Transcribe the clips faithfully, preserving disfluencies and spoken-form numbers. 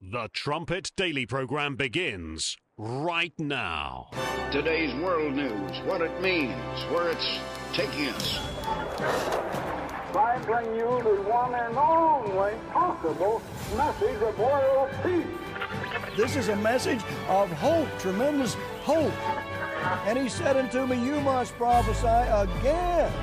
The Trumpet Daily program begins right now. Today's world news, what it means, where it's taking us. I bring you the one and only possible message of world peace. This is a message of hope, tremendous hope. And he said unto me, you must prophesy again.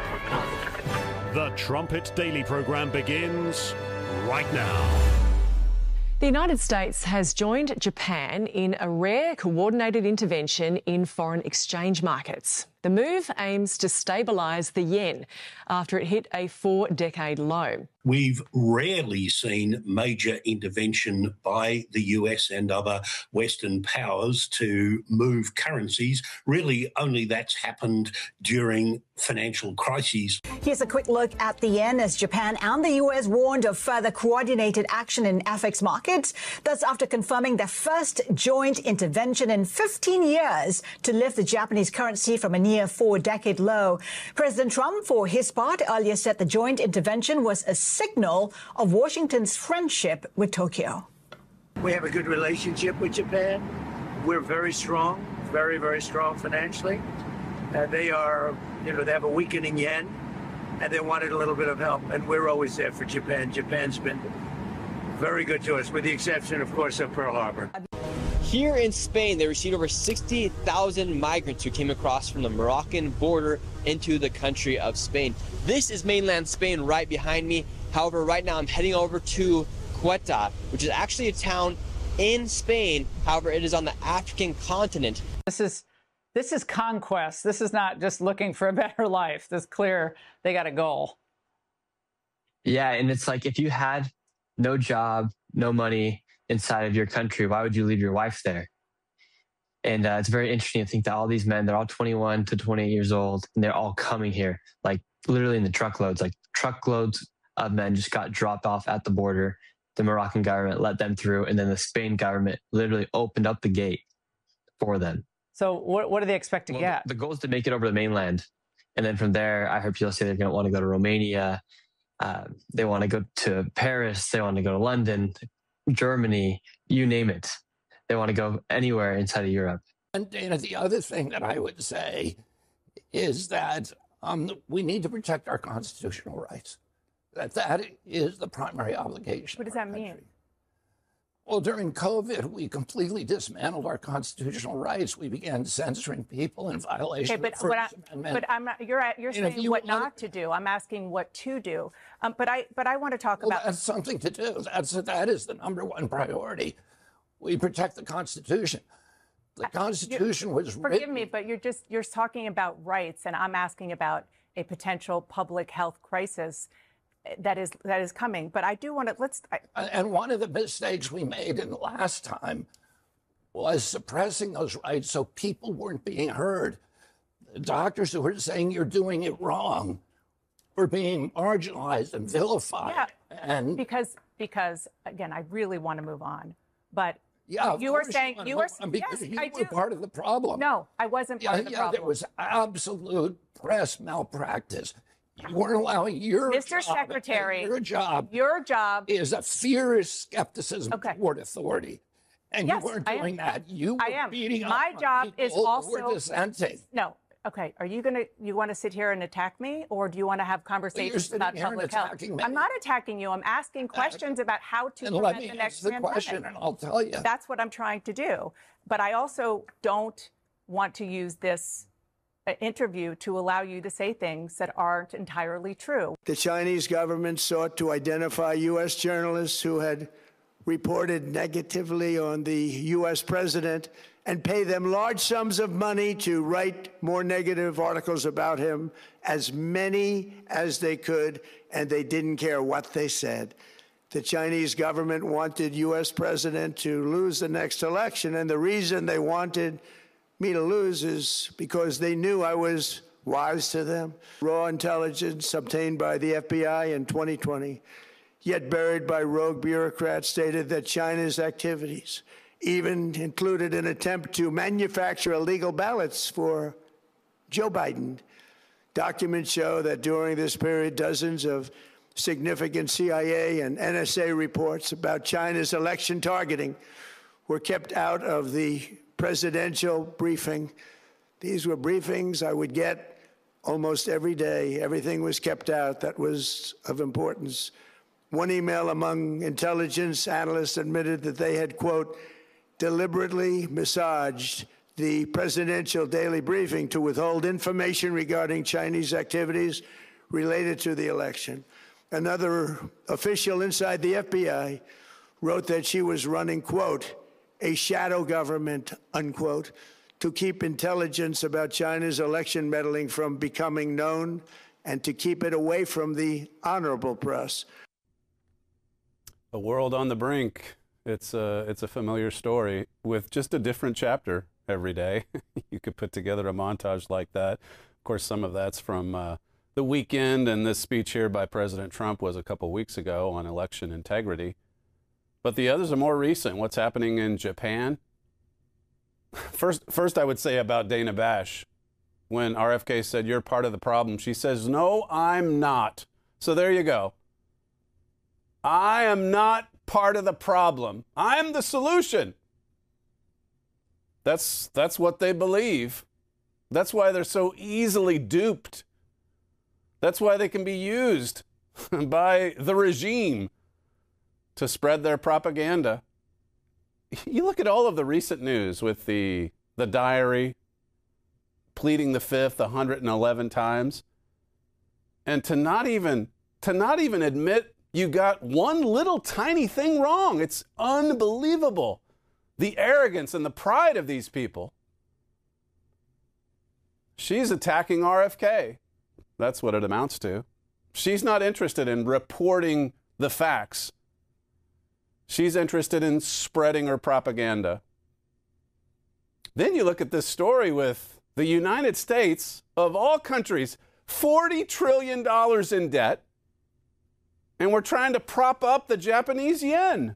The Trumpet Daily program begins right now. The United States has joined Japan in a rare coordinated intervention in foreign exchange markets. The move aims to stabilise the yen after it hit a four-decade low. We've rarely seen major intervention by the U S and other Western powers to move currencies. Really, only that's happened during financial crises. Here's a quick look at the yen as Japan and the U S warned of further coordinated action in F X markets. That's after confirming their first joint intervention in fifteen years to lift the Japanese currency from a near four-decade low. President Trump, for his part, earlier said the joint intervention was a signal of Washington's friendship with Tokyo. We have a good relationship with Japan. We're very strong, very, very strong financially. Uh, they are, you know, they have a weakening yen, and they wanted a little bit of help, and we're always there for Japan. Japan's been very good to us, with the exception, of course, of Pearl Harbor. Here in Spain, they received over sixty thousand migrants who came across from the Moroccan border into the country of Spain. This is mainland Spain right behind me. However, right now I'm heading over to Ceuta, which is actually a town in Spain. However, it is on the African continent. This is this is conquest. This is not just looking for a better life. It's clear they got a goal. Yeah, and it's like if you had no job, no money inside of your country, why would you leave your wife there? And uh, it's very interesting to think that all these men, they're all twenty-one to twenty-eight years old, and they're all coming here, like literally in the truckloads, like truckloads of men just got dropped off at the border. The Moroccan government let them through, and then the Spain government literally opened up the gate for them. So what, what do they expect to well, get? The goal is to make it over the mainland. And then from there, I heard people say they're going to want to go to Romania. Uh, they want to go to Paris. They want to go to London, Germany, you name it. They want to go anywhere inside of Europe. And Dana, the other thing that I would say is that um, we need to protect our constitutional rights. That that is the primary obligation. What does that mean? Well, during COVID, we completely dismantled our constitutional rights. We began censoring people in violation okay, but of the First I, Amendment. But I'm not, you're you're saying you what not to do. I'm asking what to do. Um, but I but I want to talk well, about that's something to do. That's that is the number one priority. We protect the Constitution. The Constitution you, was forgive written. me, but you're just you're talking about rights, and I'm asking about a potential public health crisis that is that is coming. But I do want to let's. I, and one of the mistakes we made in the last time was suppressing those rights so people weren't being heard. The doctors who were saying you're doing it wrong were being marginalized and vilified. Yeah, and because because again, I really want to move on, but. Yeah, you were saying you, you were because yes, you I were do. part of the problem. No, I wasn't part yeah, of the yeah, problem. There was absolute press malpractice. You weren't allowing your Mister job, Secretary, your job, your job is a fierce skepticism okay. toward authority, and yes, you weren't doing that. You were I am. beating My up job on is people also who were dissenting. No. Okay, are you going to, you want to sit here and attack me, or do you want to have conversations about public health? Me. I'm not attacking you. I'm asking questions uh, about how to and prevent let me the next the pandemic. question, and I'll tell you. That's what I'm trying to do. But I also don't want to use this uh, interview to allow you to say things that aren't entirely true. The Chinese government sought to identify U S journalists who had reported negatively on the U S president and pay them large sums of money to write more negative articles about him, as many as they could, and they didn't care what they said. The Chinese government wanted U S president to lose the next election, and the reason they wanted me to lose is because they knew I was wise to them. Raw intelligence obtained by the F B I in twenty twenty, yet buried by rogue bureaucrats, stated that China's activities even included an attempt to manufacture illegal ballots for Joe Biden. Documents show that during this period, dozens of significant C I A and N S A reports about China's election targeting were kept out of the presidential briefing. These were briefings I would get almost every day. Everything was kept out that was of importance. One email among intelligence analysts admitted that they had, quote, deliberately massaged the presidential daily briefing to withhold information regarding Chinese activities related to the election. Another official inside the F B I wrote that she was running, quote, a shadow government, unquote, to keep intelligence about China's election meddling from becoming known and to keep it away from the honorable press. A world on the brink. It's a, it's a familiar story with just a different chapter every day. You could put together a montage like that. Of course, some of that's from uh, the weekend, and this speech here by President Trump was a couple weeks ago on election integrity. But the others are more recent. What's happening in Japan? First, first I would say about Dana Bash. When R F K said, you're part of the problem, she says, no, I'm not. So there you go. I am not part of the problem. I'm the solution. That's, that's what they believe. That's why they're so easily duped. That's why they can be used by the regime to spread their propaganda. You look at all of the recent news with the, the diary, pleading the fifth one hundred eleven times, and to not even, to not even admit you got one little tiny thing wrong. It's unbelievable. The arrogance and the pride of these people. She's attacking R F K. That's what it amounts to. She's not interested in reporting the facts. She's interested in spreading her propaganda. Then you look at this story with the United States, of all countries, forty trillion dollars in debt, and we're trying to prop up the Japanese yen.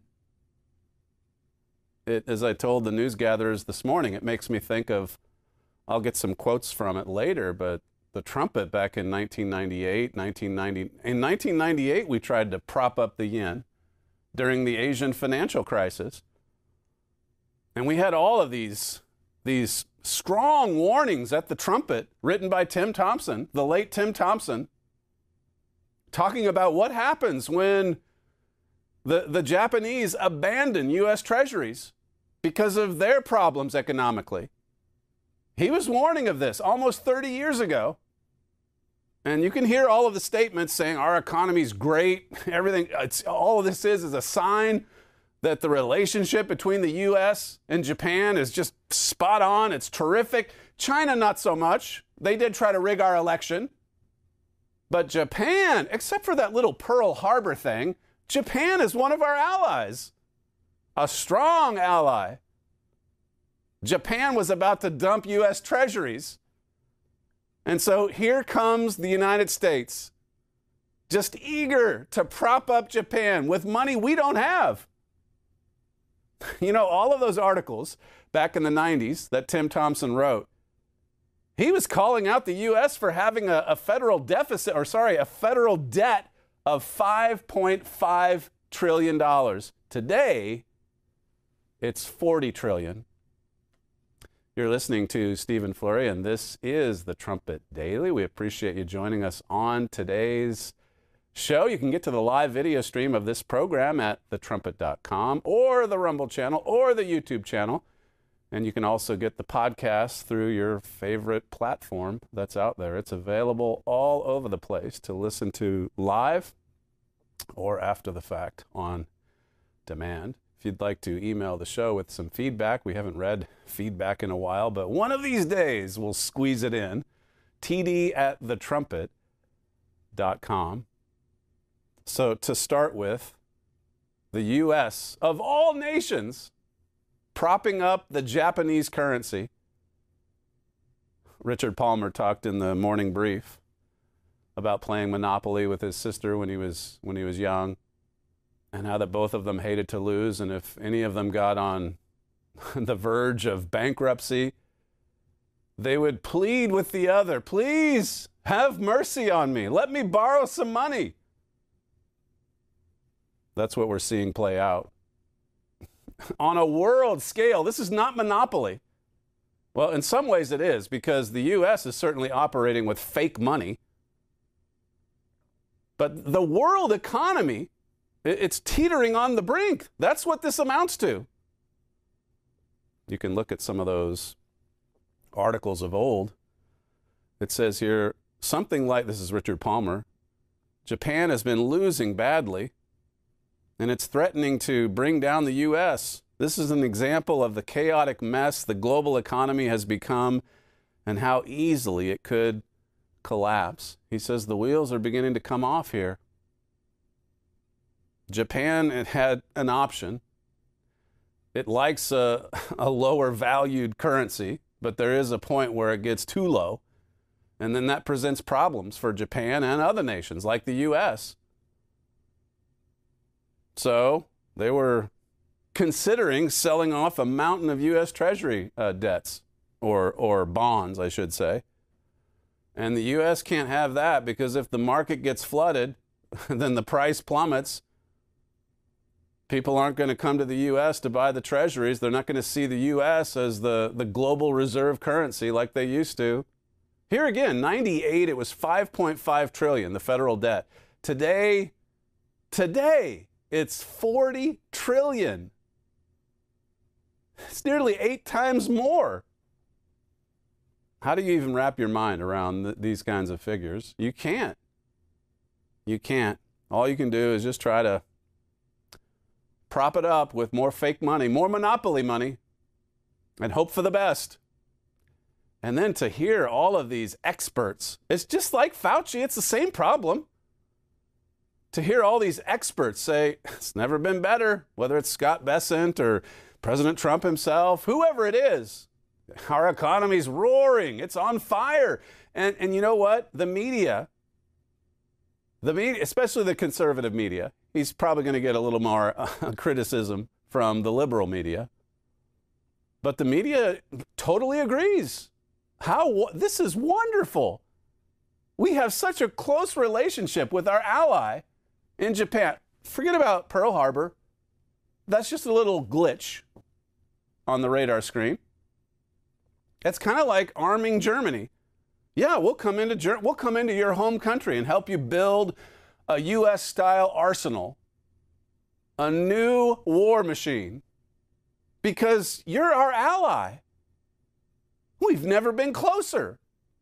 It, as I told the news gatherers this morning, it makes me think of, I'll get some quotes from it later, but the trumpet back in nineteen ninety-eight, nineteen ninety. In nineteen ninety-eight, we tried to prop up the yen during the Asian financial crisis. And we had all of these, these strong warnings at the trumpet written by Tim Thompson, the late Tim Thompson, talking about what happens when the, the Japanese abandon U S treasuries because of their problems economically. He was warning of this almost thirty years ago. And you can hear all of the statements saying our economy's great, everything, it's, all of this is is a sign that the relationship between the U S and Japan is just spot on, it's terrific. China, not so much. They did try to rig our election. But Japan, except for that little Pearl Harbor thing, Japan is one of our allies, a strong ally. Japan was about to dump U S treasuries. And so here comes the United States, just eager to prop up Japan with money we don't have. You know, all of those articles back in the nineties that Tim Thompson wrote, he was calling out the U S for having a, a federal deficit, or sorry, a federal debt of five point five trillion dollars. Today, it's forty trillion dollars. You're listening to Stephen Flurry, and this is the Trumpet Daily. We appreciate you joining us on today's show. You can get to the live video stream of this program at the trumpet dot com or the Rumble channel or the YouTube channel. And you can also get the podcast through your favorite platform that's out there. It's available all over the place to listen to live or after the fact on demand. If you'd like to email the show with some feedback, we haven't read feedback in a while, but one of these days we'll squeeze it in. T D at the trumpet dot com. So to start with, the U S, of all nations, propping up the Japanese currency. Richard Palmer talked in the morning brief about playing Monopoly with his sister when he was when he was young, and how that both of them hated to lose, and if any of them got on the verge of bankruptcy, they would plead with the other, please have mercy on me, let me borrow some money. That's what we're seeing play out. On a world scale, this is not monopoly. Well, in some ways it is, because the U S is certainly operating with fake money. But the world economy, it's teetering on the brink. That's what this amounts to. You can look at some of those articles of old. It says here, something like, this is Richard Palmer, Japan has been losing badly, and it's threatening to bring down the U S. This is an example of the chaotic mess the global economy has become and how easily it could collapse. He says the wheels are beginning to come off here. Japan it had an option. It likes a, a lower valued currency, but there is a point where it gets too low. And then that presents problems for Japan and other nations like the U S. So they were considering selling off a mountain of U S Treasury uh, debts, or, or bonds, I should say. And the U S can't have that, because if the market gets flooded, then the price plummets. People aren't going to come to the U S to buy the treasuries. They're not going to see the U S as the, the global reserve currency like they used to. Here again, ninety-eight, it was five point five trillion dollars, the federal debt. Today, today, it's forty trillion dollars. It's nearly eight times more. How do you even wrap your mind around th- these kinds of figures? You can't. You can't. All you can do is just try to prop it up with more fake money, more monopoly money, and hope for the best. And then to hear all of these experts, it's just like Fauci, it's the same problem. To hear all these experts say, it's never been better, whether it's Scott Bessent or President Trump himself, whoever it is, our economy's roaring, it's on fire. And, and you know what? The media, the media, especially the conservative media, he's probably going to get a little more uh, criticism from the liberal media. But the media totally agrees. How this is wonderful. We have such a close relationship with our ally in Japan. Forget about Pearl Harbor. That's just a little glitch on the radar screen. It's kind of like arming Germany. Yeah, we'll come into Ger- we'll come into your home country and help you build a U S style arsenal, a new war machine, because you're our ally. We've never been closer.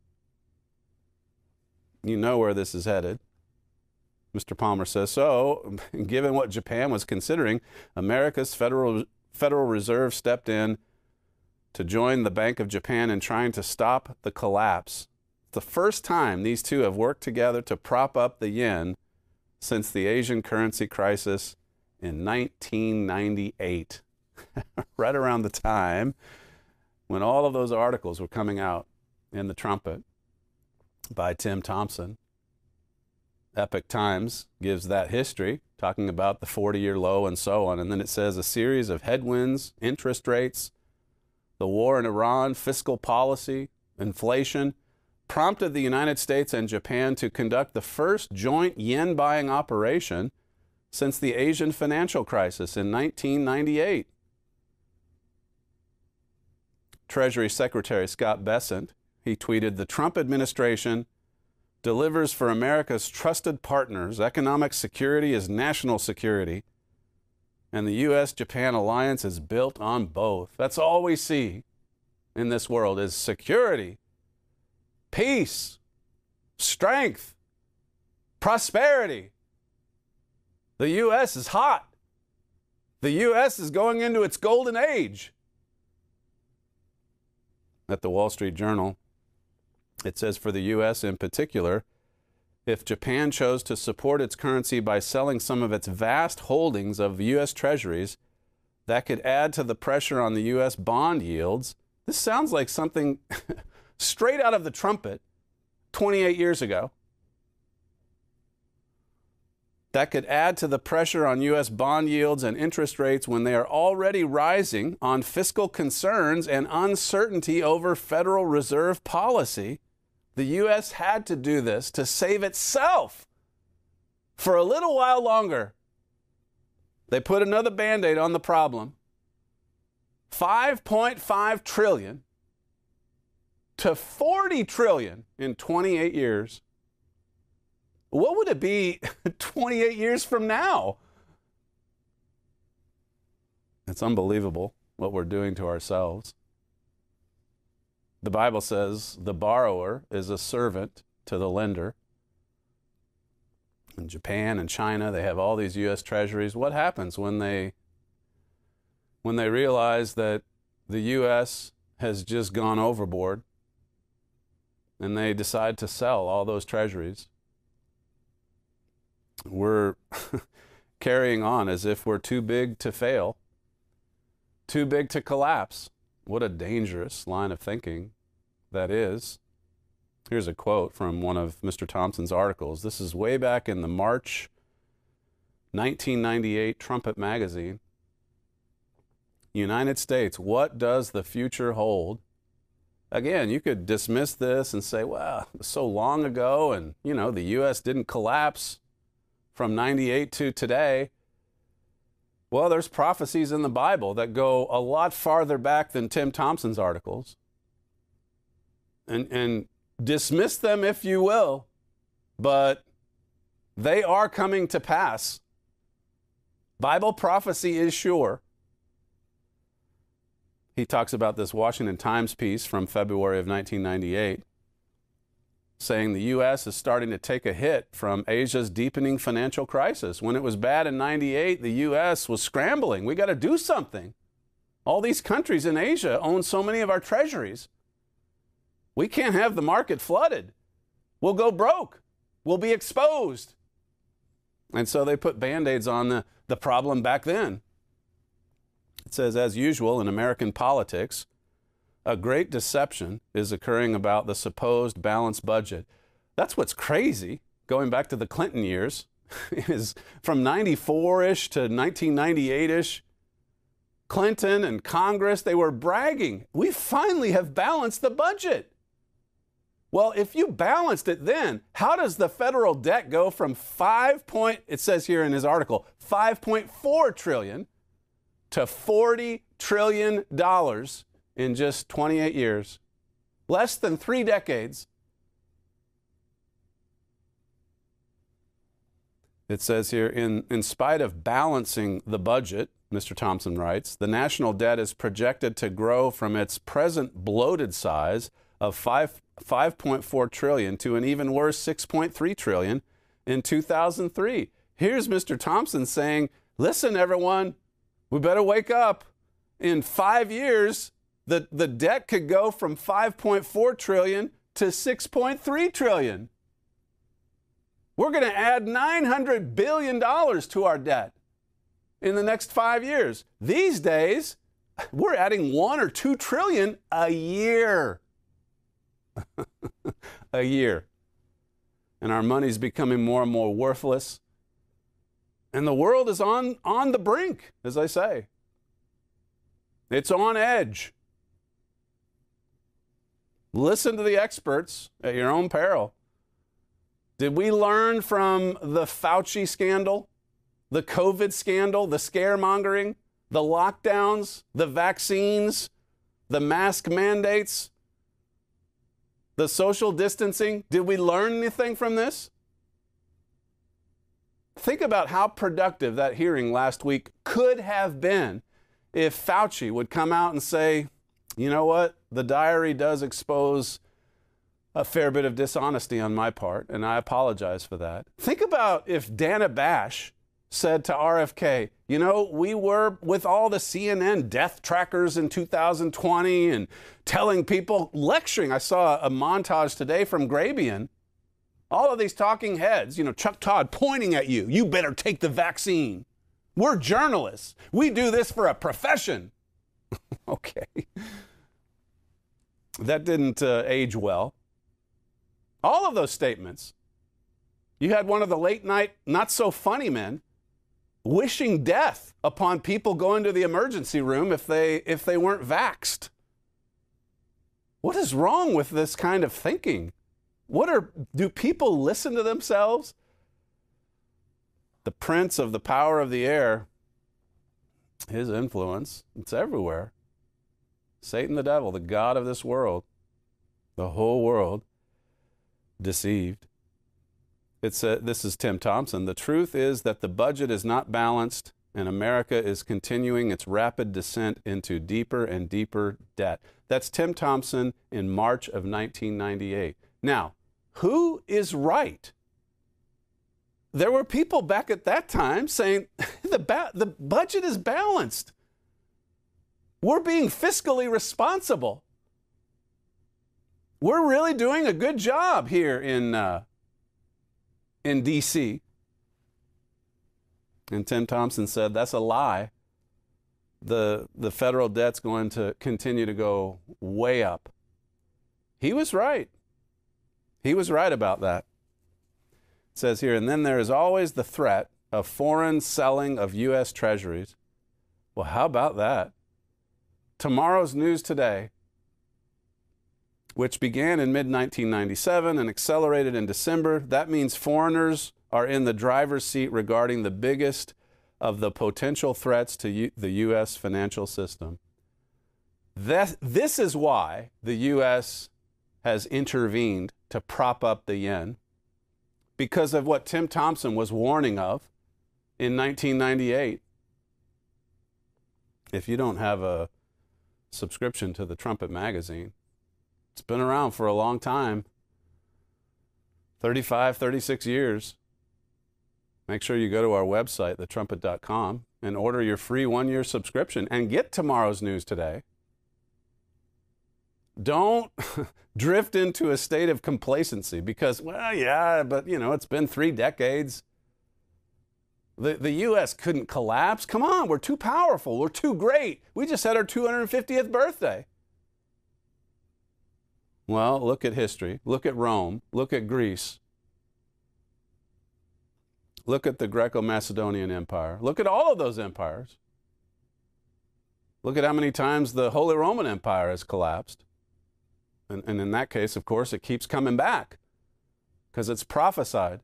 You know where this is headed. Mister Palmer says, so, given what Japan was considering, America's Federal, Federal Reserve stepped in to join the Bank of Japan in trying to stop the collapse. It's the first time these two have worked together to prop up the yen since the Asian currency crisis in nineteen ninety-eight, right around the time when all of those articles were coming out in the Trumpet by Tim Thompson. Epoch Times gives that history, talking about the forty-year low and so on. And then it says a series of headwinds, interest rates, the war in Iran, fiscal policy, inflation, prompted the United States and Japan to conduct the first joint yen buying operation since the Asian financial crisis in nineteen ninety-eight. Treasury Secretary Scott Bessent, he tweeted, the Trump administration delivers for America's trusted partners. Economic security is national security, and the U S Japan alliance is built on both. That's all we see in this world is security, peace, strength, prosperity. The U S is hot. The U S is going into its golden age. At the Wall Street Journal, it says for the U S in particular, if Japan chose to support its currency by selling some of its vast holdings of U S treasuries, that could add to the pressure on the U S bond yields. This sounds like something straight out of the Trumpet twenty-eight years ago. That could add to the pressure on U S bond yields and interest rates when they are already rising on fiscal concerns and uncertainty over Federal Reserve policy. The U S had to do this to save itself for a little while longer. They put another Band-Aid on the problem. five point five trillion to forty trillion in twenty-eight years. What would it be twenty-eight years from now? It's unbelievable what we're doing to ourselves. The Bible says the borrower is a servant to the lender. In Japan and China, they have all these U S treasuries. What happens when they when they realize that the U S has just gone overboard and they decide to sell all those treasuries? We're carrying on as if we're too big to fail, too big to collapse. What a dangerous line of thinking that is. Here's a quote from one of Mister Thompson's articles. This is way back in the March nineteen ninety-eight Trumpet magazine. United States, what does the future hold? Again, you could dismiss this and say, well, it was so long ago and, you know, the U S didn't collapse from ninety-eight to today. Well, there's prophecies in the Bible that go a lot farther back than Tim Thompson's articles. And, and dismiss them if you will, but they are coming to pass. Bible prophecy is sure. He talks about this Washington Times piece from February of nineteen ninety-eight, saying the U S is starting to take a hit from Asia's deepening financial crisis. When it was bad in ninety-eight, the U S was scrambling. We got to do something. All these countries in Asia own so many of our treasuries. We can't have the market flooded. We'll go broke. We'll be exposed. And so they put Band-Aids on the, the problem back then. It says, as usual in American politics, a great deception is occurring about the supposed balanced budget. That's what's crazy, going back to the Clinton years, is from ninety-four-ish to nineteen ninety-eight-ish, Clinton and Congress, they were bragging, we finally have balanced the budget. Well, if you balanced it then, how does the federal debt go from five point, it says here in his article, five point four trillion to forty trillion dollars in just twenty-eight years? Less than three decades. It says here, in, in spite of balancing the budget, Mister Thompson writes, the national debt is projected to grow from its present bloated size of five point four trillion dollars to an even worse six point three trillion dollars in two thousand three. Here's Mister Thompson saying, listen, everyone, we better wake up. In five years, the, the debt could go from five point four trillion dollars to six point three trillion dollars. We're going to add nine hundred billion dollars to our debt in the next five years. These days, we're adding one or two trillion a year. a year. And our money's becoming more and more worthless. And the world is on, on the brink, as I say. It's on edge. Listen to the experts at your own peril. Did we learn from the Fauci scandal, the COVID scandal, the scaremongering, the lockdowns, the vaccines, the mask mandates, the social distancing? Did we learn anything from this? Think about how productive that hearing last week could have been if Fauci would come out and say, you know what, the diary does expose a fair bit of dishonesty on my part, and I apologize for that. Think about if Dana Bash said to R F K, you know, we were with all the C N N death trackers in two thousand twenty and telling people, lecturing. I saw a montage today from Grabien. All of these talking heads, you know, Chuck Todd pointing at you. You better take the vaccine. We're journalists. We do this for a profession. Okay. That didn't uh, age well. All of those statements. You had one of the late night, not so funny men wishing death upon people going to the emergency room if they if they weren't vaxxed. What is wrong with this kind of thinking? What are, do people listen to themselves? The prince of the power of the air his influence, it's everywhere. Satan the devil, the god of this world, the whole world deceived. It's a, this is Tim Thompson. The truth is that the budget is not balanced, and America is continuing its rapid descent into deeper and deeper debt. That's Tim Thompson in March of nineteen ninety-eight. Now, who is right? There were people back at that time saying the, ba- the budget is balanced. We're being fiscally responsible. We're really doing a good job here in uh, in D C And Tim Thompson said, that's a lie. The, the federal debt's going to continue to go way up. He was right. He was right about that. It says here, and then there is always the threat of foreign selling of U S treasuries. Well, how about that? Tomorrow's News Today, which began in mid nineteen ninety-seven and accelerated in December. That means foreigners are in the driver's seat regarding the biggest of the potential threats to U- the U S financial system. That, this is why the U S has intervened to prop up the yen, because of what Tim Thompson was warning of in nineteen ninety-eight. If you don't have a subscription to the Trumpet magazine, it's been around for a long time, thirty-five, thirty-six years. Make sure you go to our website, the trumpet dot com, and order your free one-year subscription and get Tomorrow's News Today. Don't drift into a state of complacency because, well, yeah, but, you know, it's been three decades. The, the U S couldn't collapse. Come on, we're too powerful. We're too great. We just had our two hundred fiftieth birthday. Well, look at history. Look at Rome. Look at Greece. Look at the Greco-Macedonian Empire. Look at all of those empires. Look at how many times the Holy Roman Empire has collapsed. And, and in that case, of course, it keeps coming back because it's prophesied.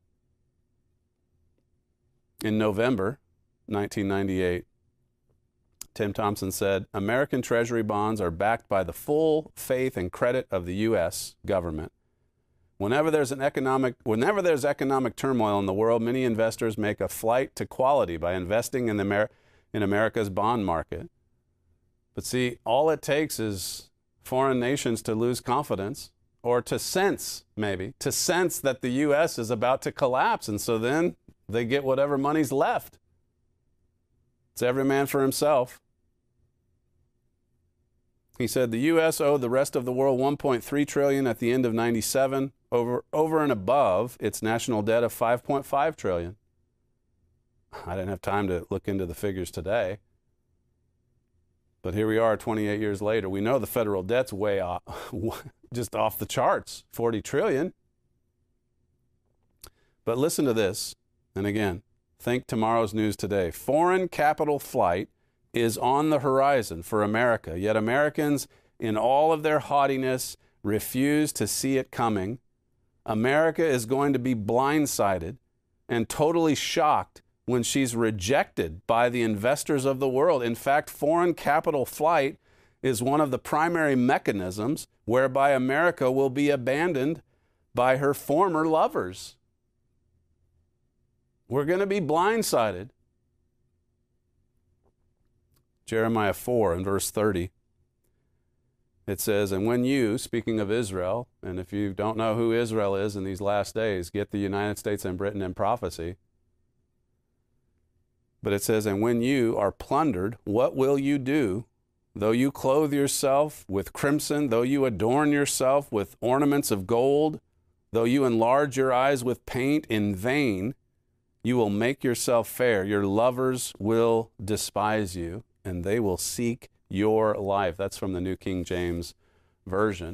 In November nineteen ninety-eight, Tim Thompson said, American Treasury bonds are backed by the full faith and credit of the U S government. Whenever there's an economic, whenever there's economic turmoil in the world, many investors make a flight to quality by investing in the Amer- in America's bond market. But see, all it takes is foreign nations to lose confidence, or to sense, maybe, to sense that the U S is about to collapse, and so then they get whatever money's left. It's every man for himself. He said the U S owed the rest of the world one point three trillion dollars at the end of ninety-seven, over, over and above its national debt of five point five trillion dollars. I didn't have time to look into the figures today. But here we are twenty-eight years later. We know the federal debt's way off, just off the charts, forty trillion dollars. But listen to this. And again, think Tomorrow's News Today. Foreign capital flight is on the horizon for America, yet Americans, in all of their haughtiness, refuse to see it coming. America is going to be blindsided and totally shocked when she's rejected by the investors of the world. In fact, foreign capital flight is one of the primary mechanisms whereby America will be abandoned by her former lovers. We're going to be blindsided. Jeremiah four and verse thirty. It says, and when you, speaking of Israel, and if you don't know who Israel is in these last days, get the United States and Britain in prophecy. But it says, and when you are plundered, what will you do? Though you clothe yourself with crimson, though you adorn yourself with ornaments of gold, though you enlarge your eyes with paint, in vain you will make yourself fair. Your lovers will despise you, and they will seek your life. That's from the New King James Version.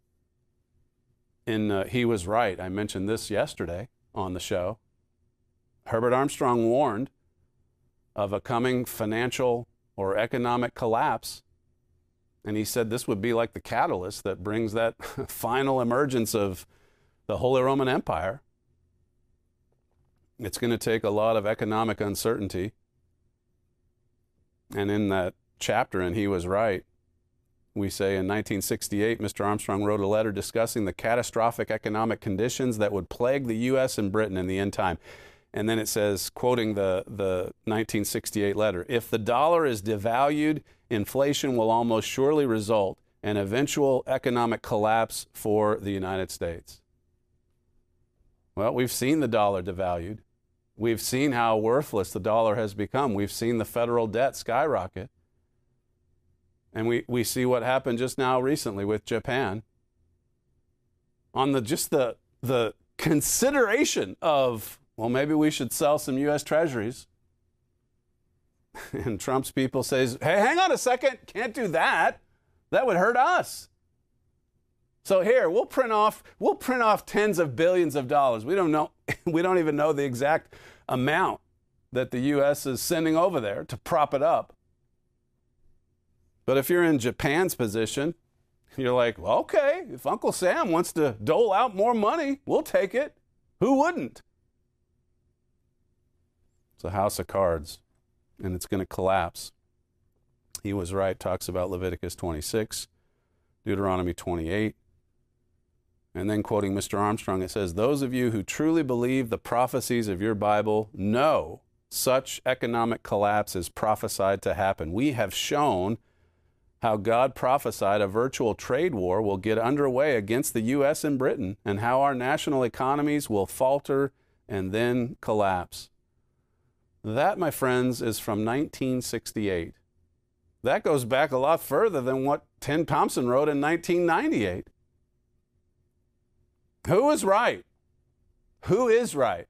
In uh, He Was Right, I mentioned this yesterday on the show. Herbert Armstrong warned of a coming financial or economic collapse. And he said this would be like the catalyst that brings that final emergence of the Holy Roman Empire. It's going to take a lot of economic uncertainty And in that chapter, and he was right, we say in nineteen sixty-eight, Mister Armstrong wrote a letter discussing the catastrophic economic conditions that would plague the U S and Britain in the end time. And then it says, quoting the, the nineteen sixty-eight letter, if the dollar is devalued, inflation will almost surely result in eventual economic collapse for the United States. Well, we've seen the dollar devalued. We've seen how worthless the dollar has become. We've seen the federal debt skyrocket. And we, we see what happened just now recently with Japan. On the just the the consideration of, well, maybe we should sell some U S treasuries. And Trump's people says, hey, hang on a second, can't do that. That would hurt us. So here, we'll print off, we'll print off tens of billions of dollars. We don't know, we don't even know the exact amount that the U S is sending over there to prop it up. But if you're in Japan's position, you're like, well, okay, if Uncle Sam wants to dole out more money, we'll take it. Who wouldn't? It's a house of cards, and it's going to collapse. He was right, talks about Leviticus twenty-six, Deuteronomy twenty-eight. And then quoting Mister Armstrong, it says, those of you who truly believe the prophecies of your Bible know such economic collapse is prophesied to happen. We have shown how God prophesied a virtual trade war will get underway against the U S and Britain, and how our national economies will falter and then collapse. That, my friends, is from nineteen sixty-eight. That goes back a lot further than what Tim Thompson wrote in nineteen ninety-eight. Who is right? Who is right?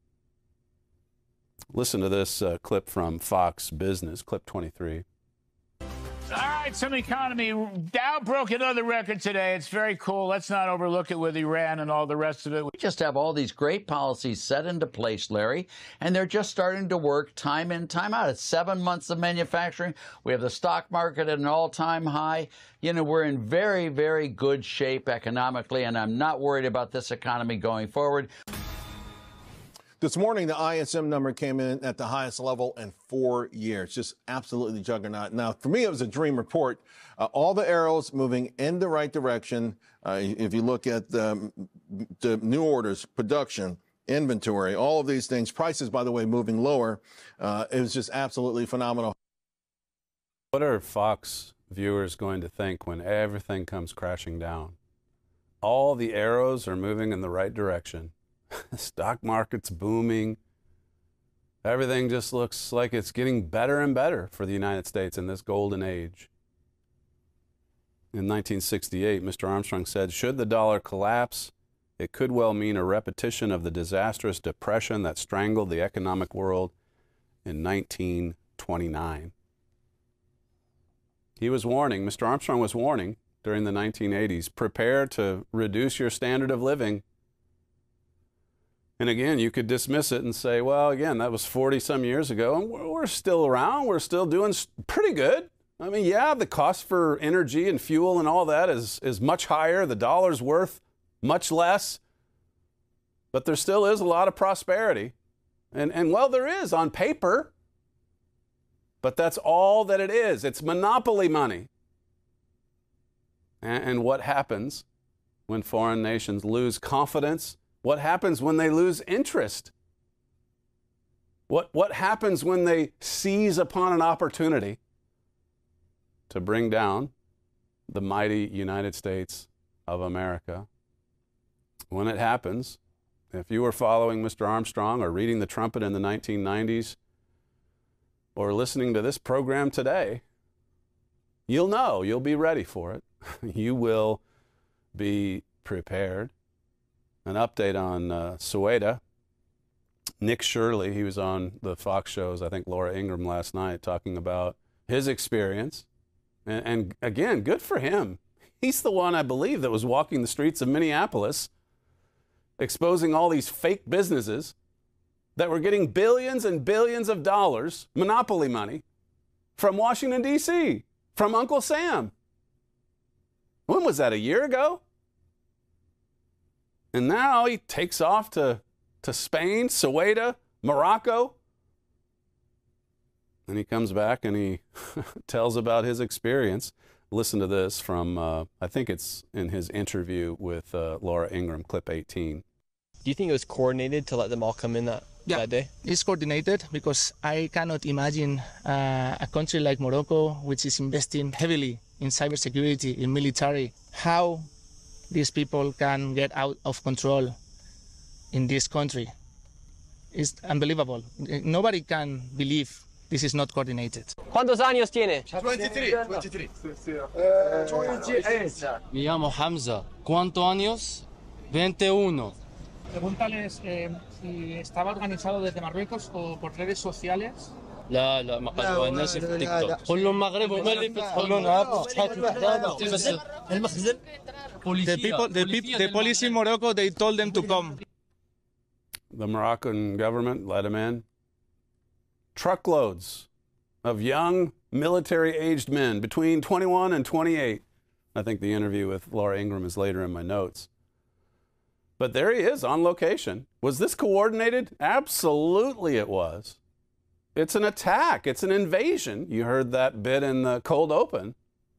Listen to this uh, clip from Fox Business, clip twenty-three. All right, some economy. Dow broke another record today. It's very cool. Let's not overlook it with Iran and all the rest of it. We just have all these great policies set into place, Larry, and they're just starting to work time in, time out. It's seven months of manufacturing. We have the stock market at an all-time high. You know, we're in very, very good shape economically, and I'm not worried about this economy going forward. This morning, the I S M number came in at the highest level in four years. Just absolutely juggernaut. Now, for me, it was a dream report. Uh, all the arrows moving in the right direction. Uh, if you look at the, the new orders, production, inventory, all of these things, prices, by the way, moving lower. Uh, it was just absolutely phenomenal. What are Fox viewers going to think when everything comes crashing down? All the arrows are moving in the right direction. The stock market's booming. Everything just looks like it's getting better and better for the United States in this golden age. In nineteen sixty-eight, Mister Armstrong said, should the dollar collapse, it could well mean a repetition of the disastrous depression that strangled the economic world in nineteen twenty-nine. He was warning, Mister Armstrong was warning during the nineteen eighties, prepare to reduce your standard of living. And again, you could dismiss it and say, well, again, that was forty some years ago, and we're still around. We're still doing pretty good. I mean, yeah, the cost for energy and fuel and all that is, is much higher. The dollar's worth much less. But there still is a lot of prosperity. And, and well, there is on paper. But that's all that it is. It's monopoly money. And, and what happens when foreign nations lose confidence? What happens when they lose interest? What, what happens when they seize upon an opportunity to bring down the mighty United States of America? When it happens, if you were following Mister Armstrong or reading The Trumpet in the nineteen nineties or listening to this program today, you'll know, you'll be ready for it. You will be prepared. An update on uh, Sueda. Nick Shirley, he was on the Fox shows, I think Laura Ingraham last night, talking about his experience. And, and again, good for him. He's the one, I believe, that was walking the streets of Minneapolis, exposing all these fake businesses that were getting billions and billions of dollars, monopoly money, from Washington, D C, from Uncle Sam. When was that, a year ago? And now he takes off to, to Spain, Sueda, Morocco. And he comes back and he tells about his experience. Listen to this from, uh, I think it's in his interview with uh, Laura Ingraham, clip eighteen. Do you think it was coordinated to let them all come in that, yeah, that day? It's coordinated because I cannot imagine uh, a country like Morocco, which is investing heavily in cybersecurity, in military, how these people can get out of control in this country. It's unbelievable. Nobody can believe this is not coordinated. ¿Cuántos años tiene? twenty-three. twenty-three. Me llamo Hamza. ¿Cuántos años? veintiuno. Pregúntales eh, si estaba organizado desde Marruecos o por redes sociales. لا لا ما قالوا الناس في تيك توك كلهم مغرب وما اللي بتقولون المخزن The people, the, people, the police in Morocco, they told them to come. The Moroccan government let him in. Truckloads of young military-aged men between twenty-one and twenty-eight. I think the interview with Laura Ingraham is later in my notes. But there he is on location. Was this coordinated? Absolutely it was. It's an attack. It's an invasion. You heard that bit in the cold open.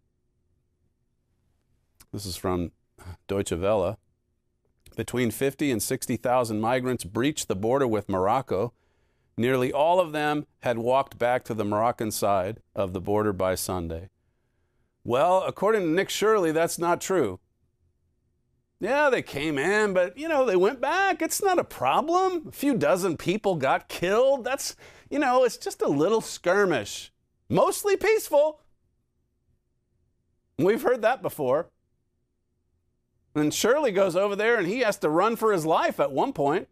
This is from Deutsche Welle. Between fifty and sixty thousand migrants breached the border with Morocco. Nearly all of them had walked back to the Moroccan side of the border by Sunday. Well, according to Nick Shirley, that's not true. Yeah, they came in, but, you know, they went back. It's not a problem. A few dozen people got killed. That's, you know, it's just a little skirmish. Mostly peaceful. We've heard that before. And Shirley goes over there and he has to run for his life at one point.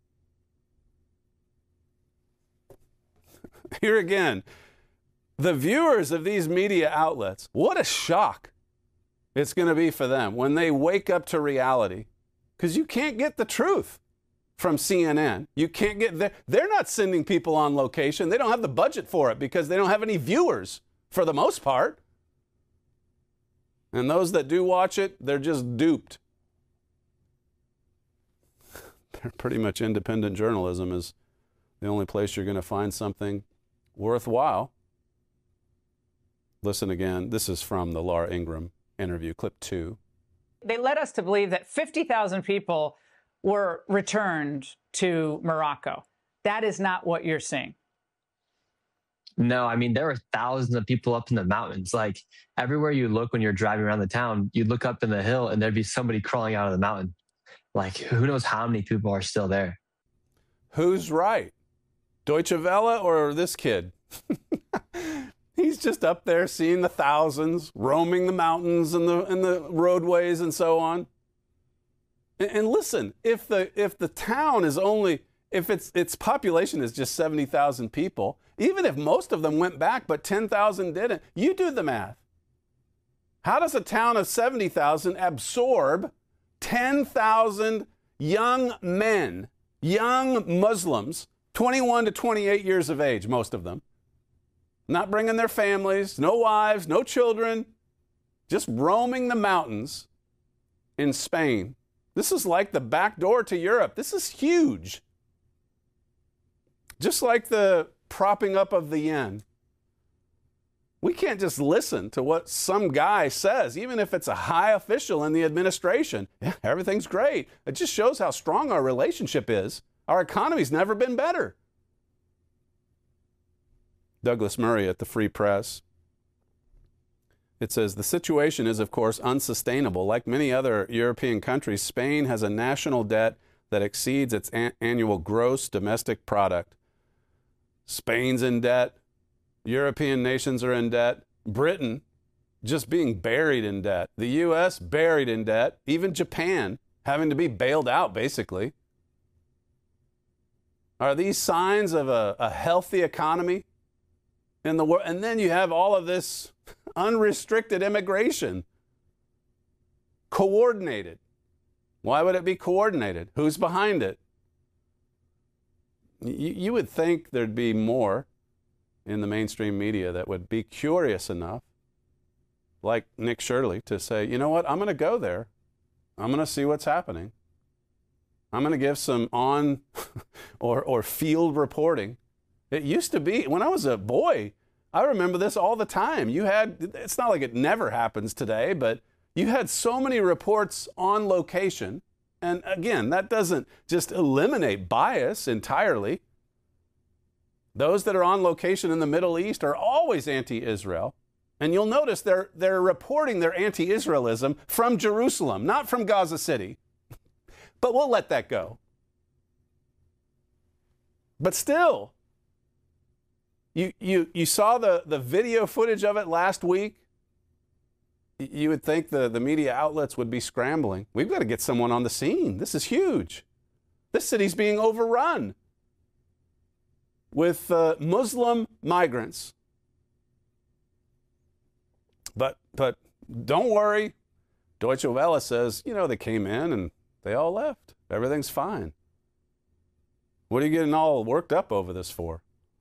Here again, the viewers of these media outlets, what a shock it's going to be for them when they wake up to reality. Because you can't get the truth from C N N. You can't get, the, they're not sending people on location. They don't have the budget for it because they don't have any viewers for the most part. And those that do watch it, they're just duped. They're pretty much independent journalism is the only place you're going to find something worthwhile. Listen again. This is from the Laura Ingraham interview, clip two. They led us to believe that fifty thousand people were returned to Morocco. That is not what you're seeing. No, I mean, there were thousands of people up in the mountains. Like everywhere you look when you're driving around the town, you'd look up in the hill and there'd be somebody crawling out of the mountain. Like who knows how many people are still there. Who's right? Deutsche Welle or this kid? He's just up there seeing the thousands, roaming the mountains and the and the roadways and so on. And, and listen, if the if the town is only if its its population is just seventy thousand people, even if most of them went back but ten thousand didn't, you do the math. How does a town of seventy thousand absorb ten thousand young men, young Muslims, twenty-one to twenty-eight years of age, most of them? Not bringing their families, no wives, no children, just roaming the mountains in Spain. This is like the back door to Europe. This is huge. Just like the propping up of the yen. We can't just listen to what some guy says, even if it's a high official in the administration. Yeah, everything's great. It just shows how strong our relationship is. Our economy's never been better. Douglas Murray at the Free Press. It says, the situation is, of course, unsustainable. Like many other European countries, Spain has a national debt that exceeds its an- annual gross domestic product. Spain's in debt. European nations are in debt. Britain just being buried in debt. The U S buried in debt. Even Japan having to be bailed out, basically. Are these signs of a, a healthy economy in the world? And then you have all of this unrestricted immigration. Coordinated. Why would it be coordinated? Who's behind it? You, you would think there'd be more in the mainstream media that would be curious enough, like Nick Shirley, to say, you know what, I'm going to go there. I'm going to see what's happening. I'm going to give some on or, or field reporting. It used to be, when I was a boy, I remember this all the time. You had, it's not like it never happens today, but you had so many reports on location. And again, that doesn't just eliminate bias entirely. Those that are on location in the Middle East are always anti-Israel. And you'll notice they're, they're reporting their anti-Israelism from Jerusalem, not from Gaza City. But we'll let that go. But still, you, you, you saw the, the video footage of it last week. You would think the, the media outlets would be scrambling. We've got to get someone on the scene. This is huge. This city's being overrun with uh, Muslim migrants. But, but don't worry. Deutsche Welle says, you know, they came in and they all left. Everything's fine. What are you getting all worked up over this for?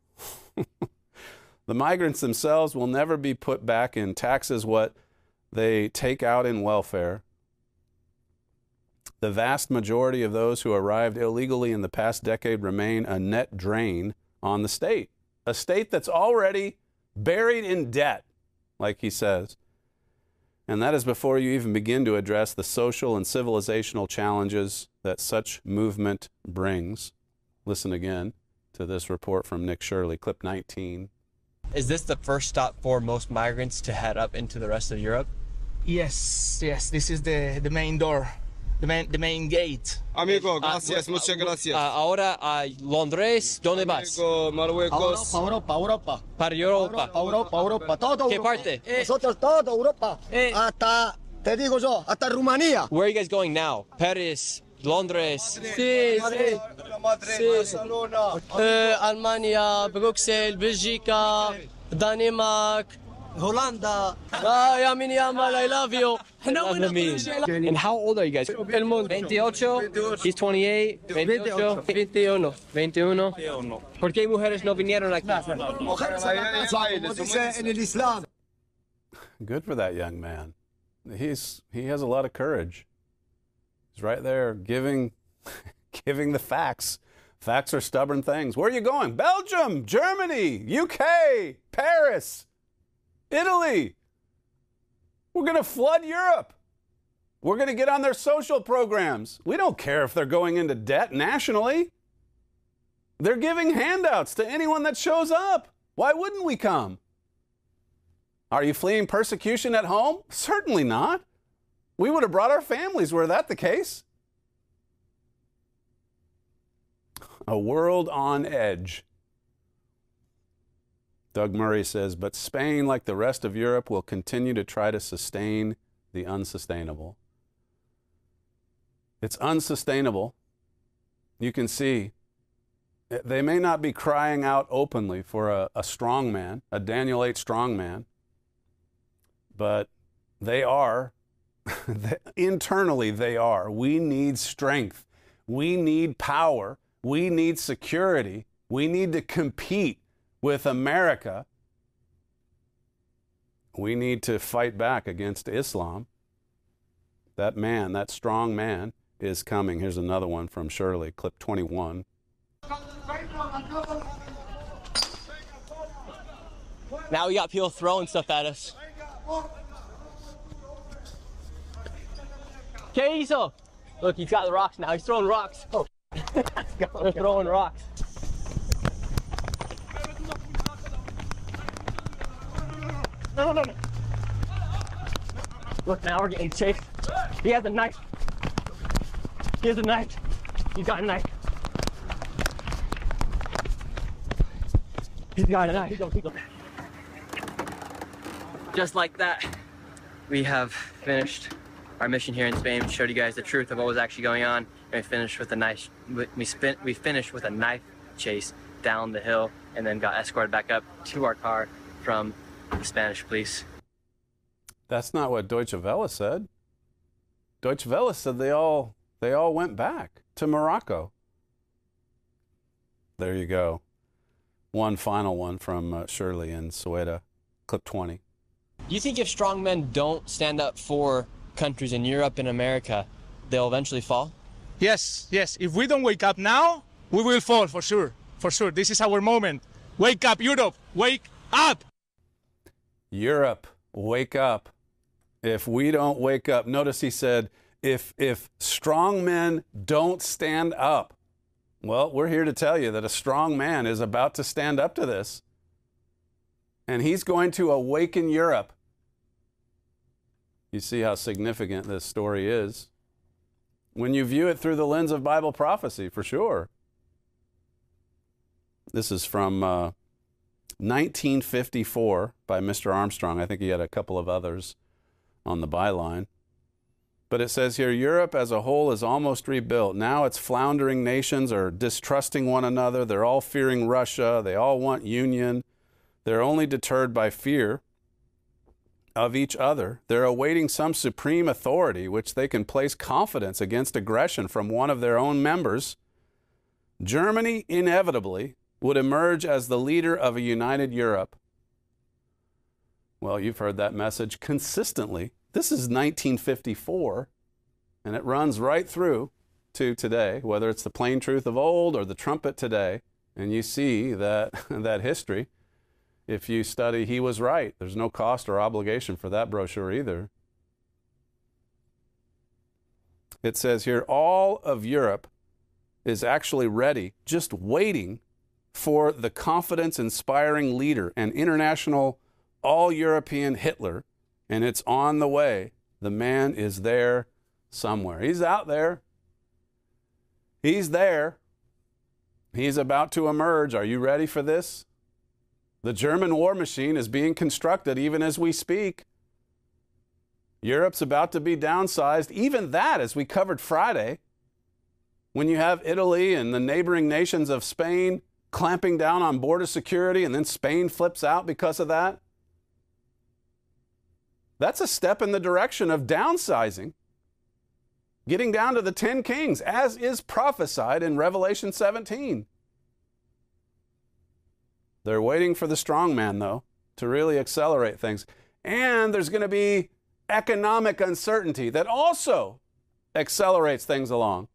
The migrants themselves will never be put back in taxes what they take out in welfare. The vast majority of those who arrived illegally in the past decade remain a net drain on the state, a state that's already buried in debt, like he says. And that is before you even begin to address the social and civilizational challenges that such movement brings. Listen again to this report from Nick Shirley, clip nineteen. Is this the first stop for most migrants to head up into the rest of Europe? Yes, yes, this is the, the main door, the main, the main gate. Amigo, gracias, uh, muchas gracias. Uh, ahora a Londres, ¿dónde vas? Marruecos. Para Europa, Europa. Para Europa. Para Europa, Europa, todo ¿Qué Europa. parte? Nosotros todo Europa. Eh. Hasta, te digo yo, hasta Rumanía. Where are you guys going now? Paris, Londres. Sí, sí. Barcelona. Uh, Alemania, Bruxelles, Bélgica, Danemark, Holanda. Ay, a mi Yamal, I love you. And how old are you guys? veintiocho. He's twenty-eight. veintiocho. veintiuno. veintiuno. ¿Por qué mujeres no vinieron aquí? Good for that young man. He's he has a lot of courage. He's right there giving giving the facts. Facts are stubborn things. Where are you going? Belgium, Germany, U K, Paris, Italy. We're going to flood Europe. We're going to get on their social programs. We don't care if they're going into debt nationally. They're giving handouts to anyone that shows up. Why wouldn't we come? Are you fleeing persecution at home? Certainly not. We would have brought our families were that the case. A world on edge. Doug Murray says, but Spain, like the rest of Europe, will continue to try to sustain the unsustainable. It's unsustainable. You can see they may not be crying out openly for a, a strong man, a Daniel eight strong man, but they are, internally they are. We need strength. We need power. We need security. We need to compete with America. We need to fight back against Islam. That man, that strong man, is coming. Here's another one from Shirley, clip twenty-one. Now we got people throwing stuff at us. ¿Qué hizo? Look, he's got the rocks now. He's throwing rocks. Oh. They're throwing rocks. No, no, no. Look, now we're getting chased. He has a knife. He has a knife. He's got a knife. He's got a knife. Just like that, we have finished our mission here in Spain. We showed you guys the truth of what was actually going on, and we finished with a knife. We spent. We finished with a knife chase down the hill, and then got escorted back up to our car from the Spanish police. That's not what Deutsche Welle said. Deutsche Welle said they all they all went back to Morocco. There you go. One final one from uh, Shirley in Ceuta, clip twenty. Do you think if strong men don't stand up for countries in Europe and America, they'll eventually fall? Yes, yes. If we don't wake up now, we will fall for sure. For sure. This is our moment. Wake up, Europe! Wake up! Europe, wake up. If we don't wake up, notice he said, if, if strong men don't stand up. Well, we're here to tell you that a strong man is about to stand up to this. And he's going to awaken Europe. You see how significant this story is when you view it through the lens of Bible prophecy, for sure. This is from uh, nineteen fifty-four by Mister Armstrong. I think he had a couple of others on the byline. But it says here, Europe as a whole is almost rebuilt. Now its floundering nations are distrusting one another. They're all fearing Russia. They all want union. They're only deterred by fear of each other. They're awaiting some supreme authority which they can place confidence against aggression from one of their own members. Germany inevitably would emerge as the leader of a united Europe. Well, you've heard that message consistently. This is nineteen fifty-four, and it runs right through to today, whether it's the plain truth of old or the trumpet today. And you see that, that history. If you study, he was right. There's no cost or obligation for that brochure either. It says here, all of Europe is actually ready, just waiting for the confidence-inspiring leader, an international, all-European Hitler, and it's on the way. The man is there somewhere. He's out there. He's there. He's about to emerge. Are you ready for this? The German war machine is being constructed even as we speak. Europe's about to be downsized. Even that, as we covered Friday, when you have Italy and the neighboring nations of Spain clamping down on border security, and then Spain flips out because of that. That's a step in the direction of downsizing, getting down to the ten kings, as is prophesied in Revelation seventeen. They're waiting for the strong man, though, to really accelerate things. And there's going to be economic uncertainty that also accelerates things along.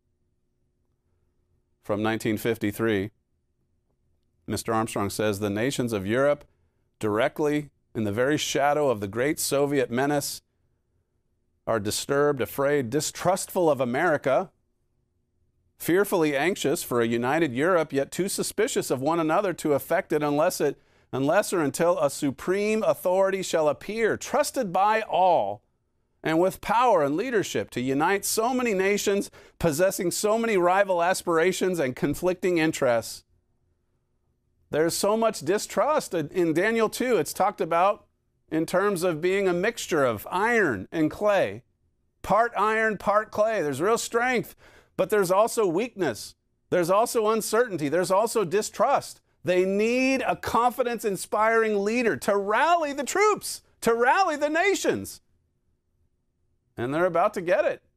From nineteen fifty-three, Mister Armstrong says, the nations of Europe, directly in the very shadow of the great Soviet menace, are disturbed, afraid, distrustful of America, fearfully anxious for a united Europe, yet too suspicious of one another to effect it unless it, unless or until a supreme authority shall appear, trusted by all, and with power and leadership to unite so many nations, possessing so many rival aspirations and conflicting interests. There's so much distrust. In Daniel two, it's talked about in terms of being a mixture of iron and clay. Part iron, part clay. There's real strength, but there's also weakness. There's also uncertainty. There's also distrust. They need a confidence-inspiring leader to rally the troops, to rally the nations. And they're about to get it.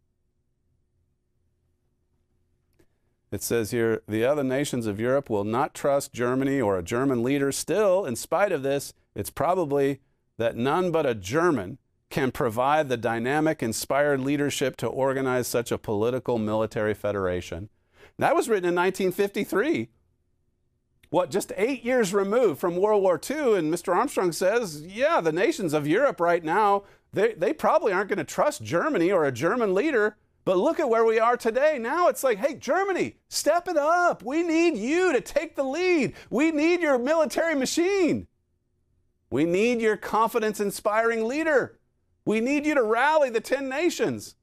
It says here, the other nations of Europe will not trust Germany or a German leader. Still, in spite of this, it's probably that none but a German can provide the dynamic, inspired leadership to organize such a political military federation. That was written in nineteen fifty-three. What, just eight years removed from World War Two, and Mister Armstrong says, yeah, the nations of Europe right now, they, they probably aren't going to trust Germany or a German leader. But look at where we are today. Now it's like, hey, Germany, step it up. We need you to take the lead. We need your military machine. We need your confidence-inspiring leader. We need you to rally the ten nations.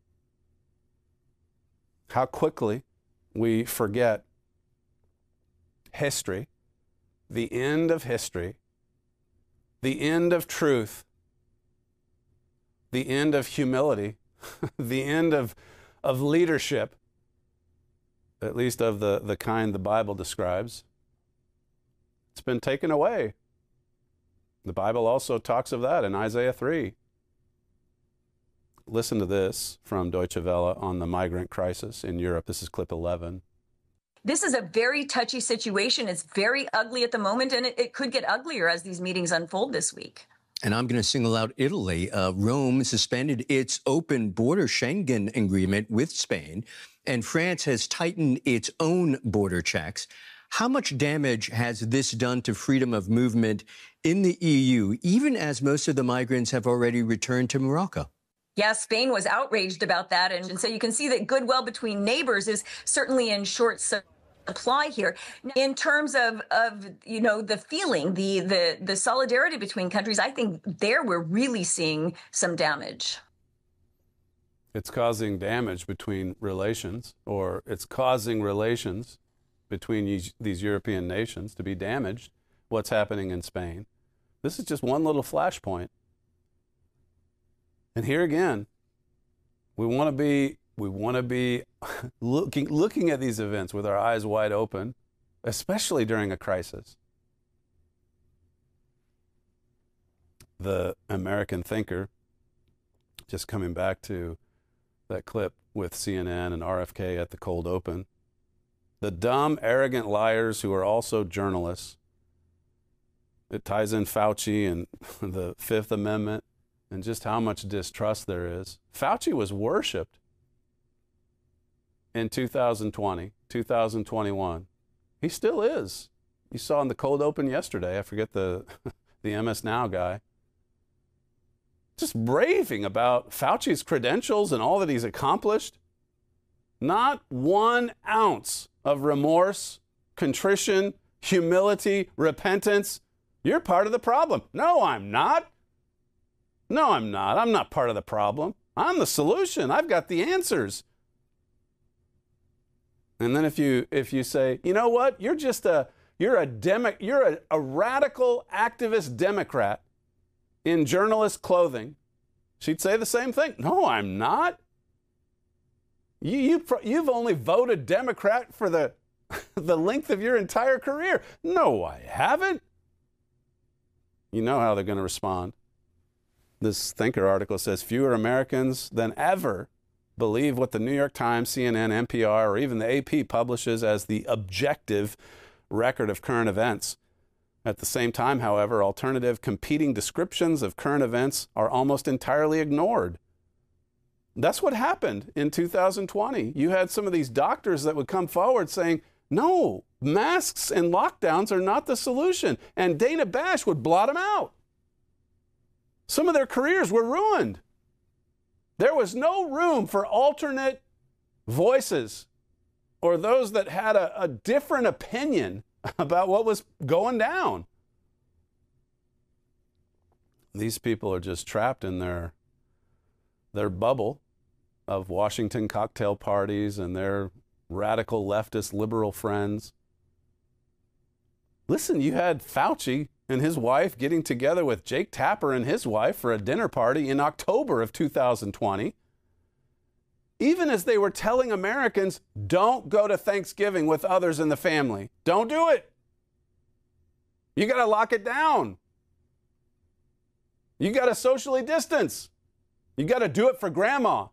How quickly we forget history, the end of history, the end of truth, the end of humility, the end of, of leadership, at least of the, the kind the Bible describes. It's been taken away. The Bible also talks of that in Isaiah three. Listen to this from Deutsche Welle on the migrant crisis in Europe. This is clip eleven. This is a very touchy situation. It's very ugly at the moment, and it, it could get uglier as these meetings unfold this week. And I'm going to single out Italy. Uh, Rome suspended its open border Schengen agreement with Spain, and France has tightened its own border checks. How much damage has this done to freedom of movement in the E U, even as most of the migrants have already returned to Morocco? Yeah, Spain was outraged about that. And, and so you can see that goodwill between neighbors is certainly in short supply here. In terms of, of you know, the feeling, the, the, the solidarity between countries, I think there we're really seeing some damage. It's causing damage between relations, or it's causing relations between these, these European nations to be damaged. What's happening in Spain? This is just one little flashpoint. And here again, we want to be we want to be looking looking at these events with our eyes wide open, especially during a crisis. The American thinker, just coming back to that clip with C N N and R F K at the cold open, the dumb, arrogant liars who are also journalists. It ties in Fauci and the Fifth Amendment and just how much distrust there is. Fauci was worshipped in two thousand twenty, two thousand twenty-one. He still is. You saw in the cold open yesterday, I forget the, the M S Now guy, just raving about Fauci's credentials and all that he's accomplished. Not one ounce of remorse, contrition, humility, repentance. You're part of the problem. No, I'm not. No, I'm not. I'm not part of the problem. I'm the solution. I've got the answers. And then if you if you say, you know what, you're just a you're a demo, you're a, a radical activist Democrat in journalist clothing, she'd say the same thing. No, I'm not. You you you've only voted Democrat for the the length of your entire career. No, I haven't. You know how they're going to respond. This Thinker article says fewer Americans than ever believe what the New York Times, C N N, N P R, or even the A P publishes as the objective record of current events. At the same time, however, alternative competing descriptions of current events are almost entirely ignored. That's what happened in two thousand twenty. You had some of these doctors that would come forward saying, no, masks and lockdowns are not the solution. And Dana Bash would blot them out. Some of their careers were ruined. There was no room for alternate voices or those that had a, a different opinion about what was going down. These people are just trapped in their, their bubble of Washington cocktail parties and their radical leftist liberal friends. Listen, you had Fauci and his wife getting together with Jake Tapper and his wife for a dinner party in October of two thousand twenty. Even as they were telling Americans, don't go to Thanksgiving with others in the family. Don't do it. You got to lock it down. You got to socially distance. You got to do it for grandma.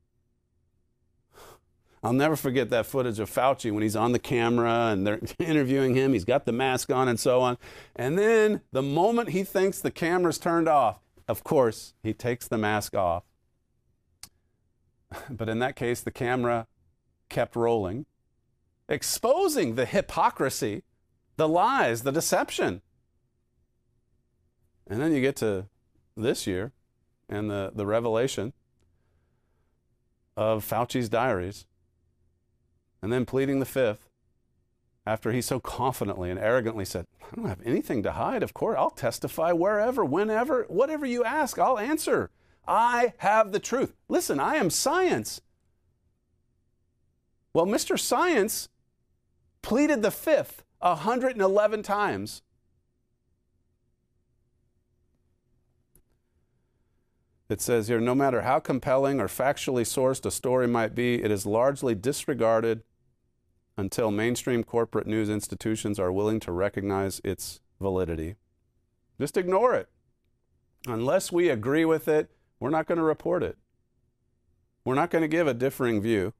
I'll never forget that footage of Fauci when he's on the camera and they're interviewing him. He's got the mask on and so on. And then the moment he thinks the camera's turned off, of course, he takes the mask off. But in that case, the camera kept rolling, exposing the hypocrisy, the lies, the deception. And then you get to this year and the, the revelation of Fauci's diaries. And then pleading the fifth, after he so confidently and arrogantly said, I don't have anything to hide. Of course, I'll testify wherever, whenever, whatever you ask, I'll answer. I have the truth. Listen, I am science. Well, Mister Science pleaded the fifth one hundred eleven times. It says here, no matter how compelling or factually sourced a story might be, it is largely disregarded until mainstream corporate news institutions are willing to recognize its validity. Just ignore it. Unless we agree with it, we're not going to report it. We're not going to give a differing view.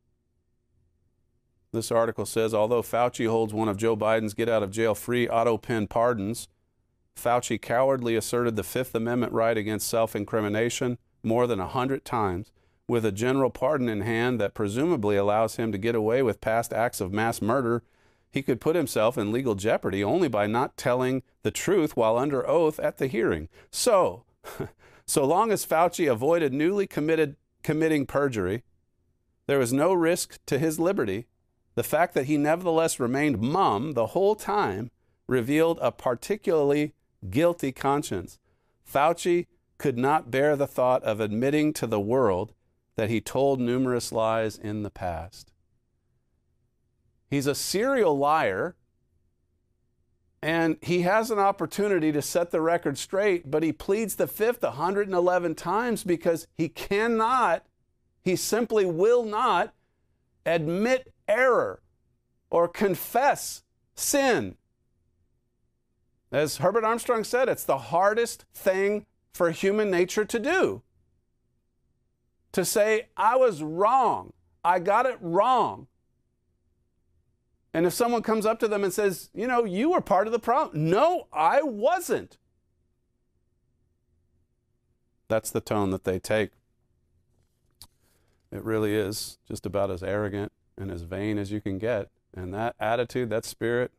This article says, although Fauci holds one of Joe Biden's get-out-of-jail-free auto-pen pardons, Fauci cowardly asserted the Fifth Amendment right against self-incrimination more than a hundred times, with a general pardon in hand that presumably allows him to get away with past acts of mass murder he could put himself in legal jeopardy only by not telling the truth while under oath at the hearing. So, so long as Fauci avoided newly committed committing perjury, there was no risk to his liberty. The fact that he nevertheless remained mum the whole time revealed a particularly guilty conscience. Fauci could not bear the thought of admitting to the world that he told numerous lies in the past. He's a serial liar, and he has an opportunity to set the record straight, but he pleads the fifth one hundred eleven times because he cannot, he simply will not admit error or confess sin. As Herbert Armstrong said, it's the hardest thing for human nature to do. To say, I was wrong, I got it wrong. And if someone comes up to them and says, you know, you were part of the problem. No, I wasn't. That's the tone that they take. It really is just about as arrogant and as vain as you can get. And that attitude, that spirit,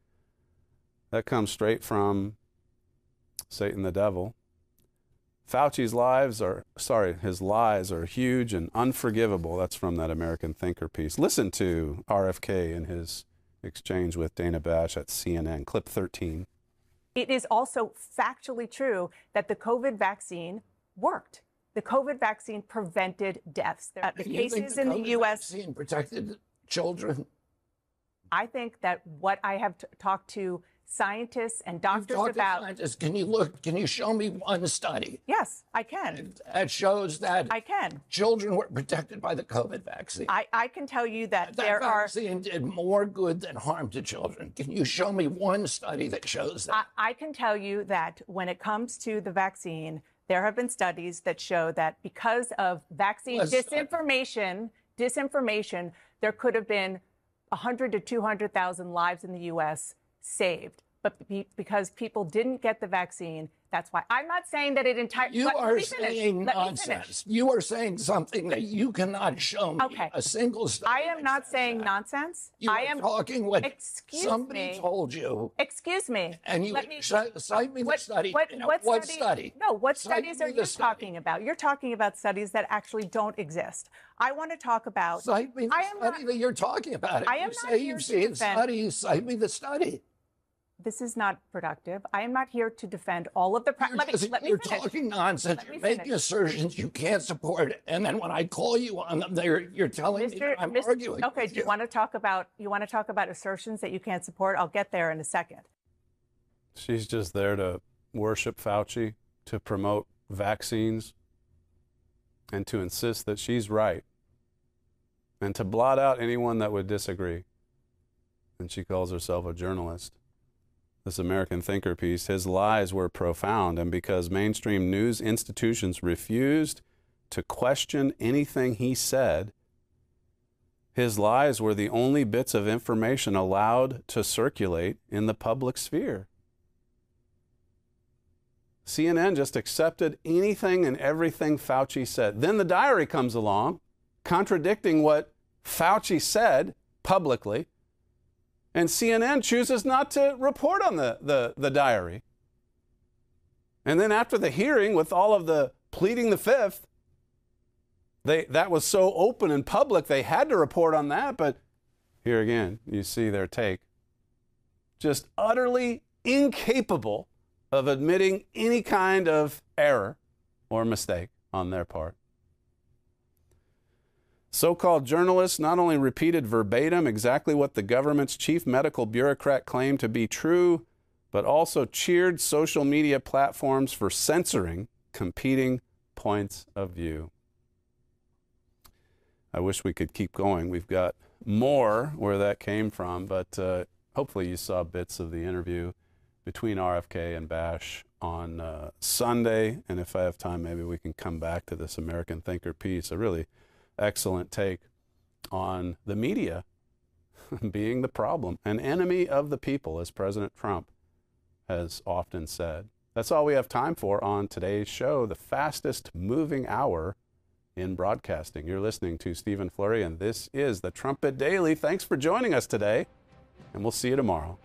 that comes straight from Satan the devil. Fauci's lives are, sorry, his lies are huge and unforgivable. That's from that American Thinker piece. Listen to R F K in his exchange with Dana Bash at C N N, clip thirteen. It is also factually true that the COVID vaccine worked. The COVID vaccine prevented deaths. Uh, the cases the in COVID the U S vaccine protected children. I think that what I have t- talked to scientists and doctors Talk to about. scientists. Can you look? Can you show me one study? Yes, I can. That shows that I can. Children were protected by the COVID vaccine. I, I can tell you that, that there are. vaccine did more good than harm to children. Can you show me one study that shows that? I, I can tell you that when it comes to the vaccine, there have been studies that show that because of vaccine Let's disinformation, disinformation, there could have been one hundred to two hundred thousand lives in the U S saved. But be, because people didn't get the vaccine, that's why. I'm not saying that it entirely. You let, are let me finish. saying Let me nonsense. finish. You are saying something that you cannot show me. Okay. A single study. I am not saying nonsense. You I are am talking what excuse somebody me. told you. Excuse me. And you Let me, sh- cite me the what, study. What, You know, what, what study, study? No, what Cite studies me are the you study. talking about? You're talking about studies that actually don't exist. I want to talk about. Cite me the I am study not, that you're talking about. If I am you not say here you've to seen defend- studies, cite me the study. This is not productive. I am not here to defend all of the. Pra- You're, let me, just- let me you're finish. talking nonsense. Let You're me making finish. assertions you can't support, and then when I call you on them, they're, you're telling me Mister that I'm Mister arguing. Okay, with do you want to talk about you want to talk about assertions that you can't support? I'll get there in a second. She's just there to worship Fauci, to promote vaccines, and to insist that she's right, and to blot out anyone that would disagree. And she calls herself a journalist. This American Thinker piece, his lies were profound, and because mainstream news institutions refused to question anything he said, his lies were the only bits of information allowed to circulate in the public sphere. C N N just accepted anything and everything Fauci said. Then the diary comes along, contradicting what Fauci said publicly, and C N N chooses not to report on the, the, the diary. And then after the hearing, with all of the pleading the fifth, they, that was so open and public, they had to report on that. But here again, you see their take. Just utterly incapable of admitting any kind of error or mistake on their part. So-called journalists not only repeated verbatim exactly what the government's chief medical bureaucrat claimed to be true, but also cheered social media platforms for censoring competing points of view. I wish we could keep going. We've got more where that came from, but uh, hopefully you saw bits of the interview between R F K and Bash on uh, Sunday. And if I have time, maybe we can come back to this American Thinker piece. A really excellent take on the media being the problem, an enemy of the people, as President Trump has often said. That's all we have time for on today's show, the fastest moving hour in broadcasting. You're listening to Stephen Flurry, and this is the Trumpet Daily. Thanks for joining us today. and we'll see you tomorrow.